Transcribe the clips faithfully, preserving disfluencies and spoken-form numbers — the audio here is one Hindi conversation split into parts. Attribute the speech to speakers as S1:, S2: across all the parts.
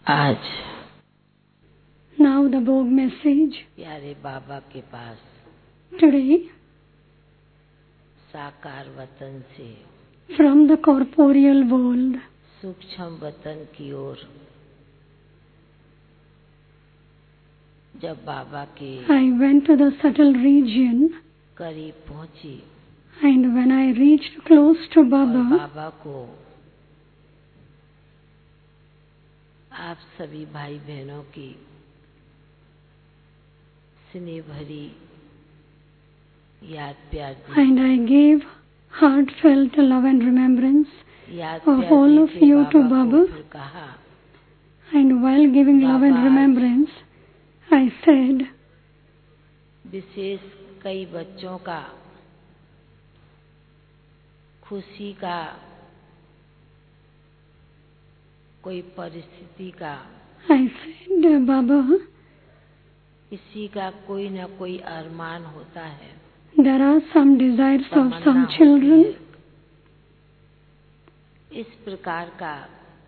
S1: आज
S2: Now the Bhog message.
S1: प्यारे बाबा के पास
S2: Today,
S1: साकार वतन से
S2: from the corporeal world,
S1: सूक्ष्म वतन की ओर जब बाबा के
S2: I went to the subtle region,
S1: करीब पहुंची
S2: and when I reached close to
S1: और
S2: Baba,
S1: बाबा को आप सभी भाई बहनों की स्नेह भरी याद प्यार दी।
S2: and I gave heartfelt love and remembrance
S1: याद
S2: of
S1: प्यार
S2: all of
S1: देके
S2: you to
S1: बाबा को
S2: Baba.
S1: फिर कहा,
S2: And while giving love and
S1: Baba,
S2: remembrance, I said,
S1: विशेष कई बच्चों का खुशी का कोई परिस्थिति का
S2: I said, Baba,
S1: किसी का कोई न कोई अरमान होता है,
S2: there are some desires of
S1: Tamannaah
S2: some
S1: होती
S2: children.
S1: है। इस प्रकार का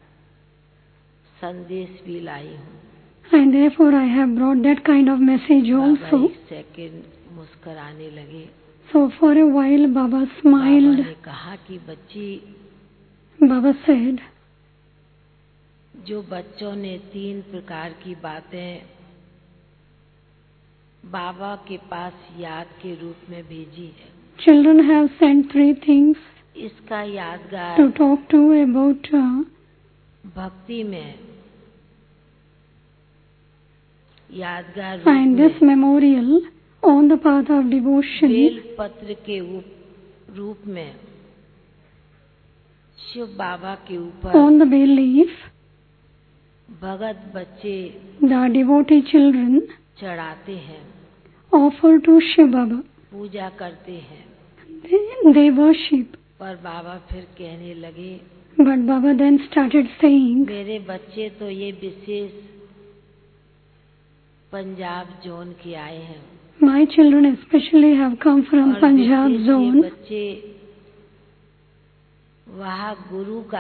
S1: संदेश भी लाई हूँ।
S2: And therefore I have brought that kind of message
S1: Baba
S2: also.
S1: एक सेकंड मुस्कुराने लगे।
S2: So for a while Baba
S1: Baba
S2: smiled.
S1: ने कहा कि बच्ची,
S2: Baba said,
S1: जो बच्चों ने तीन प्रकार की बातें बाबा के पास याद के रूप में भेजी है,
S2: children have sent three things
S1: इसका यादगार
S2: to talk to about uh,
S1: भक्ति में यादगार
S2: and
S1: रूप
S2: this
S1: में
S2: memorial on the path of devotion
S1: बेल पत्र के उप- रूप में शिव बाबा के ऊपर
S2: on the bay leaf,
S1: भगत बच्चे
S2: the devotee children
S1: चढ़ाते हैं,
S2: offer to Shiv Baba.
S1: पूजा करते हैं।
S2: They, they worship.
S1: पर बाबा फिर कहने लगे,
S2: But Baba then started saying,
S1: मेरे बच्चे तो ये विशेष पंजाब जोन के आए हैं
S2: my children especially have come from
S1: और
S2: Punjab
S1: विशेष ये
S2: zone,
S1: बच्चे वहाँ गुरु का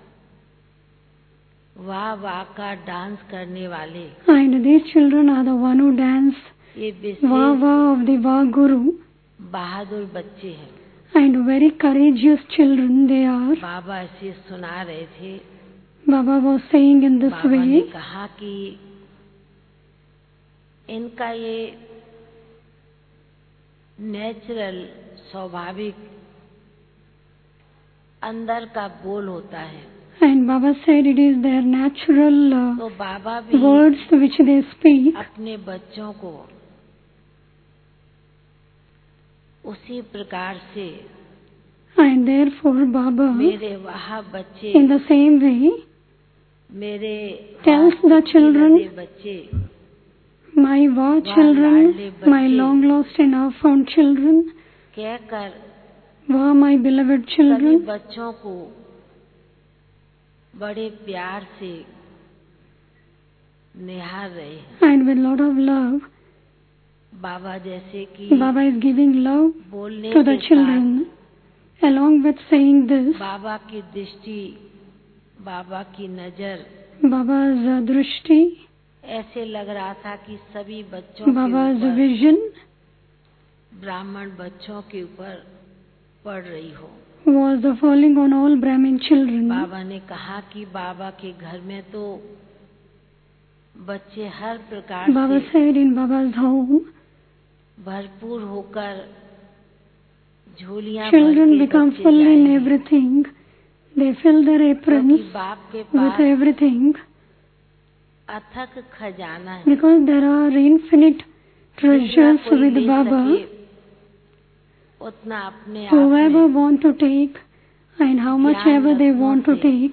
S1: वाह वाह का डांस करने वाले,
S2: and these children are the one who dance
S1: ये
S2: Vah
S1: wishes
S2: Vah of the Vah Guru,
S1: बहादुर बच्चे हैं।
S2: and very courageous children they are.
S1: बाबा ऐसे सुना रहे थे।
S2: Baba was saying in this
S1: बाबा ने
S2: way,
S1: कहा कि इनका ये नेचुरल स्वाभाविक अंदर का बोल होता है,
S2: and Baba said it is their natural uh,
S1: तो बाबा भी
S2: words which they speak,
S1: अपने बच्चों को उसी प्रकार से
S2: and therefore Baba
S1: मेरे वहाँ बच्चे,
S2: in the same way
S1: मेरे
S2: tells
S1: हाथ
S2: the
S1: के
S2: children,
S1: लगे बच्चे,
S2: my Vah children, my long lost and now found children,
S1: कहकर
S2: Vah my beloved
S1: सभी
S2: children,
S1: बच्चों को बड़े प्यार से निहार रहे हैं।
S2: and with lot of love,
S1: बाबा जैसे कि
S2: Baba is giving love
S1: बोलने
S2: to the
S1: के
S2: children. Along with saying this,
S1: साथ बाबा की दृष्टि, बाबा की नजर,
S2: Baba's uh, drishti,
S1: ऐसे लग रहा था कि सभी बच्चों के
S2: Baba's
S1: ऊपर,
S2: vision
S1: ब्राह्मण बच्चों के ऊपर पड़ रही हो।
S2: was uh, falling on all Brahmin children.
S1: बाबा ने कहा कि बाबा के घर में तो बच्चे हर प्रकार
S2: Baba
S1: से
S2: said in Baba's home,
S1: भरपूर होकर झोलियां भर
S2: children
S1: के
S2: become
S1: बच्चे
S2: full in
S1: जाएंगे,
S2: everything. They fill their aprons
S1: क्योंकि बाप के
S2: with
S1: पास
S2: everything
S1: अथक खजाना है।
S2: because there are infinite
S1: जितना
S2: treasures
S1: कोई
S2: with
S1: ले
S2: Baba.
S1: सके उतना अपने आप
S2: Whoever
S1: में
S2: want to take and how much
S1: ज्ञान
S2: ever they
S1: रत्नों
S2: want to
S1: से
S2: take,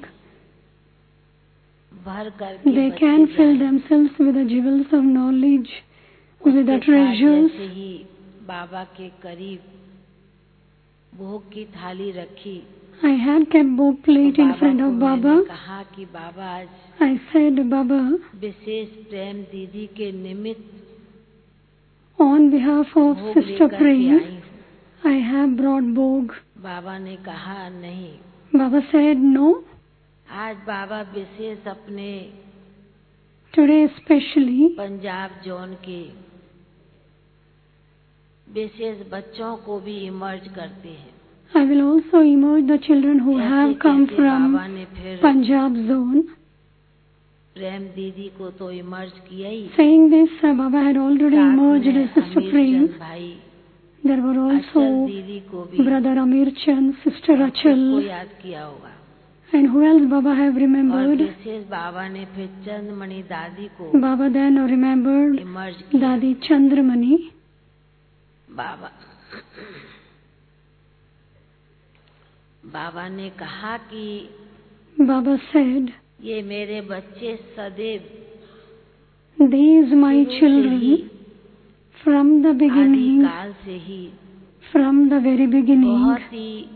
S1: भर करके
S2: they
S1: बच्चे
S2: can fill
S1: जाएं।
S2: themselves with the jewels of knowledge, with the
S1: उसके साथ
S2: treasures.
S1: जैसे ही बाबा के करीब भोग की थाली रखी,
S2: I had kept both
S1: तो
S2: plate in
S1: बाबा
S2: front
S1: को
S2: of
S1: मैंने
S2: Baba.
S1: कहा कि बाबा आज
S2: I said, Baba,
S1: विशेष प्रेम दीदी के निमित्त
S2: on behalf of
S1: भोग
S2: Sister
S1: लेकर के
S2: Prem,
S1: आई हूँ।
S2: I have brought Bhog.
S1: बाबा ने कहा नहीं,
S2: Baba said, no,
S1: आज बाबा विशेष अपने
S2: Today especially,
S1: पंजाब जोन के विशेष बच्चों को भी इमर्ज करते हैं।
S2: I will also emerge the children who
S1: ऐसे
S2: have come
S1: कैसे
S2: from
S1: बाबा ने फिर
S2: Punjab zone.
S1: प्रेम दीदी को तो इमर्ज किया ही,
S2: Saying this, uh, Baba had already
S1: साथ
S2: emerged
S1: में
S2: Sister
S1: अमीर
S2: Prem.
S1: चंद भाई,
S2: There were
S1: अचल
S2: also
S1: दीदी को भी
S2: Brother Amir Chand, Sister
S1: और सबको
S2: Achal,
S1: याद किया होगा।
S2: and who else Baba have
S1: और
S2: remembered?
S1: विशेष बाबा ने फिर चंद्रमणि दादी को
S2: Baba then remembered
S1: इमर्ज किया।
S2: Dadi Chandramani.
S1: बाबा बाबा ने कहा कि
S2: Baba said,
S1: ये मेरे बच्चे सदैव
S2: these my
S1: शुरू से
S2: children,
S1: ही,
S2: from the
S1: आदि
S2: beginning,
S1: काल से ही
S2: from the very beginning,
S1: बहुत ही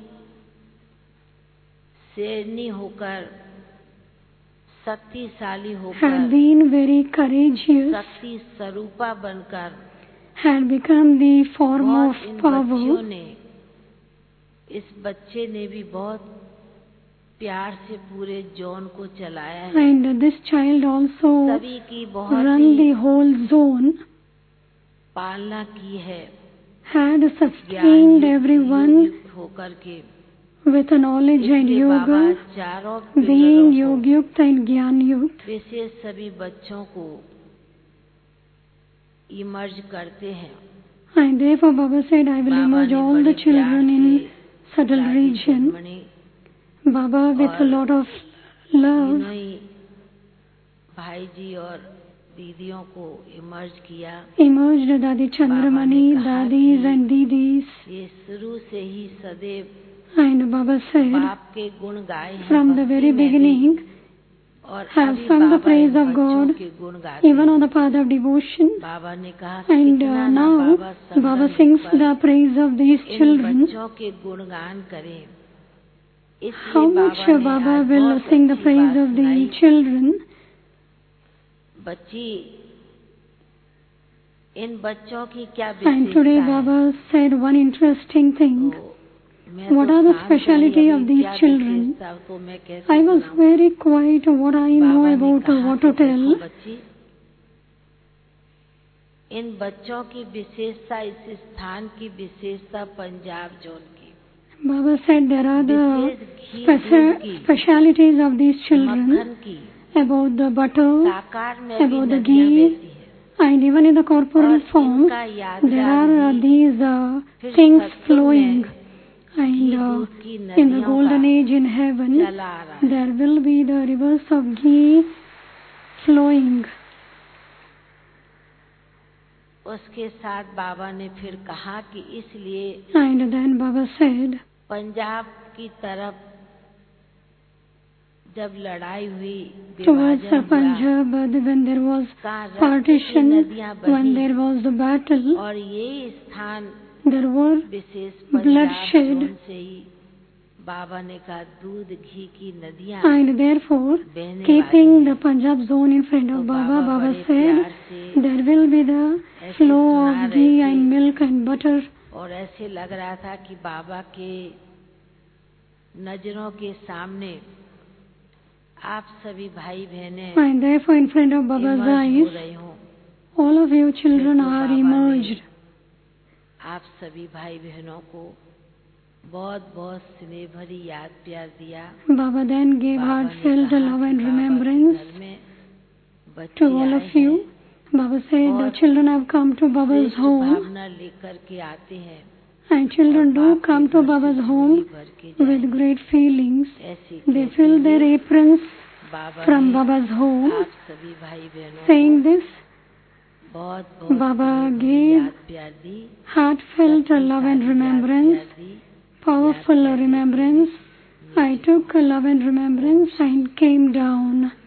S1: शेरनी होकर, शक्तिशाली
S2: had
S1: होकर,
S2: been very courageous,
S1: शक्ति स्वरूपा बनकर
S2: had become the form of
S1: बहुत इन
S2: power.
S1: बच्चियों ने, इस बच्चे ने भी बहुत प्यार से पूरे जोन को चलाया है।
S2: And this child also
S1: सभी की बहुत
S2: run
S1: he
S2: the whole zone,
S1: पालना की है,
S2: had
S1: ज्ञान
S2: sustained
S1: युक्त,
S2: everyone
S1: योग युक्त होकर के।
S2: with knowledge and
S1: इसलिए बाबा
S2: yoga,
S1: चारों
S2: being
S1: पिलरों को,
S2: yogyukt and gyan yukt.
S1: विशेष सभी बच्चों को इमर्ज करते हैं।
S2: And therefore Baba said, I will
S1: Baba
S2: emerge
S1: ने
S2: all
S1: बड़े
S2: the
S1: प्यार
S2: children
S1: से
S2: in subtle
S1: दादी
S2: region.
S1: Chandramani
S2: Baba with a
S1: और
S2: lot of love
S1: तीनों ही भाई जी और दीदियों को इमर्ज किया।
S2: emerged Dadi Chandramani,
S1: बाबा ने कहा
S2: Dadis
S1: कि
S2: and Didis.
S1: ये शुरू से ही सदैव
S2: And Baba said,
S1: बाप के गुण गाए हैं
S2: from the
S1: भक्ति
S2: very
S1: में भी,
S2: beginning,
S1: और
S2: have
S1: अभी
S2: sung the
S1: Baba
S2: praise
S1: in
S2: of
S1: बच्चों
S2: God,
S1: के गुण गाते
S2: even
S1: हैं।
S2: on the path of devotion.
S1: बाबा ने कहा
S2: And
S1: कितना
S2: uh,
S1: ना
S2: now
S1: बाबा
S2: Baba
S1: संगम
S2: sings
S1: पर
S2: the praise of these
S1: in
S2: children.
S1: बच्चों के गुणगान करें। इसलिए
S2: How much
S1: बाबा
S2: uh,
S1: ने
S2: Baba
S1: आज
S2: will
S1: बहुत
S2: sing the
S1: अच्छी
S2: praise
S1: बात
S2: of the
S1: सुनाई।
S2: children.
S1: बच्ची, इन बच्चों की क्या
S2: And today
S1: विशेषता है?
S2: Baba said one interesting thing.
S1: तो मैं
S2: What
S1: तो
S2: are the
S1: शांत
S2: speciality
S1: रही,
S2: of
S1: अभी
S2: these
S1: क्या
S2: children?
S1: विशेषता तो मैं कैसे
S2: I was
S1: सुनाऊं?
S2: very quiet. What I know
S1: बाबा ने
S2: about
S1: कहा
S2: what
S1: कि
S2: to tell.
S1: देखो बच्ची, इन बच्चों की विशेषता, इस स्थान की विशेषता पंजाब जोन की,
S2: Baba said there are the
S1: विशेष घी
S2: speci-
S1: दूध की,
S2: specialities of these children
S1: मक्खन की,
S2: about the butter
S1: साकार में भी
S2: about the
S1: नदियां
S2: ghee,
S1: बहती है,
S2: and even in the corporal
S1: और
S2: form
S1: इनका
S2: there
S1: यादगार
S2: are uh,
S1: भी
S2: these uh,
S1: फिर
S2: things
S1: सत्संग
S2: flowing.
S1: में
S2: And
S1: घी
S2: uh,
S1: दूध की
S2: in the
S1: नदियों
S2: golden
S1: का
S2: age in heaven
S1: चला आ रहा है।
S2: there will be the rivers of ghee flowing.
S1: उसके साथ बाबा ने फिर कहा कि इसलिए
S2: And then Baba said,
S1: Punjab की तरफ जब लड़ाई हुई,
S2: towards
S1: विभाजन
S2: uh,
S1: हुआ,
S2: Punjab, uh, when there was
S1: कहाँ रक्त की
S2: partition,
S1: नदियां
S2: when
S1: बही,
S2: there was the battle,
S1: और ये स्थान
S2: there were
S1: विशेष पंजाब
S2: bloodshed.
S1: जोन से ही बाबा ने कहा दूध घी की नदियां
S2: And therefore,
S1: बहने
S2: keeping
S1: वाली
S2: the
S1: हैं।
S2: Punjab zone in front
S1: तो
S2: of Baba,
S1: बाबा
S2: Baba
S1: बड़े
S2: said,
S1: प्यार से
S2: there will be the
S1: ऐसे
S2: flow
S1: सुना
S2: of
S1: रहे
S2: ghee
S1: थे,
S2: and milk and butter.
S1: और ऐसे लग रहा था कि बाबा के नजरों के सामने आप सभी भाई बहनें
S2: And therefore, in front of Baba's
S1: emerge हो
S2: eyes,
S1: रहे हों।
S2: all of you children
S1: फिर तो
S2: are
S1: बाबा ने
S2: emerged.
S1: आप सभी भाई बहनों को बहुत बहुत स्नेह भरी याद प्यार दिया।
S2: Baba then gave
S1: बाबा ने
S2: heartfelt
S1: कहा
S2: love
S1: कि
S2: and
S1: बाबा के
S2: remembrance
S1: घर में
S2: to
S1: बच्चे
S2: all
S1: आए
S2: of you.
S1: हैं,
S2: Baba said, the
S1: और
S2: children have come to Baba's
S1: श्रेष्ठ
S2: home,
S1: भावना लेकर के आते हैं,
S2: and children
S1: और
S2: do
S1: बाप के
S2: come to
S1: घर से
S2: Baba's
S1: झोली
S2: home
S1: भर के
S2: with
S1: जाएंगे।
S2: great feelings.
S1: ऐसे
S2: They
S1: कहते
S2: fill their
S1: हुए
S2: aprons
S1: बाबा
S2: from
S1: ने
S2: Baba's home.
S1: आप सभी भाई बहनों
S2: Saying
S1: को
S2: this,
S1: बहुत बहुत
S2: Baba
S1: स्नेह भरी
S2: gave
S1: याद प्यार दी,
S2: heartfelt love and
S1: शक्तिशाली याद
S2: remembrance,
S1: प्यार दी,
S2: powerful
S1: याद प्यार
S2: remembrance.
S1: देते हुए
S2: I took love and remembrance and came down.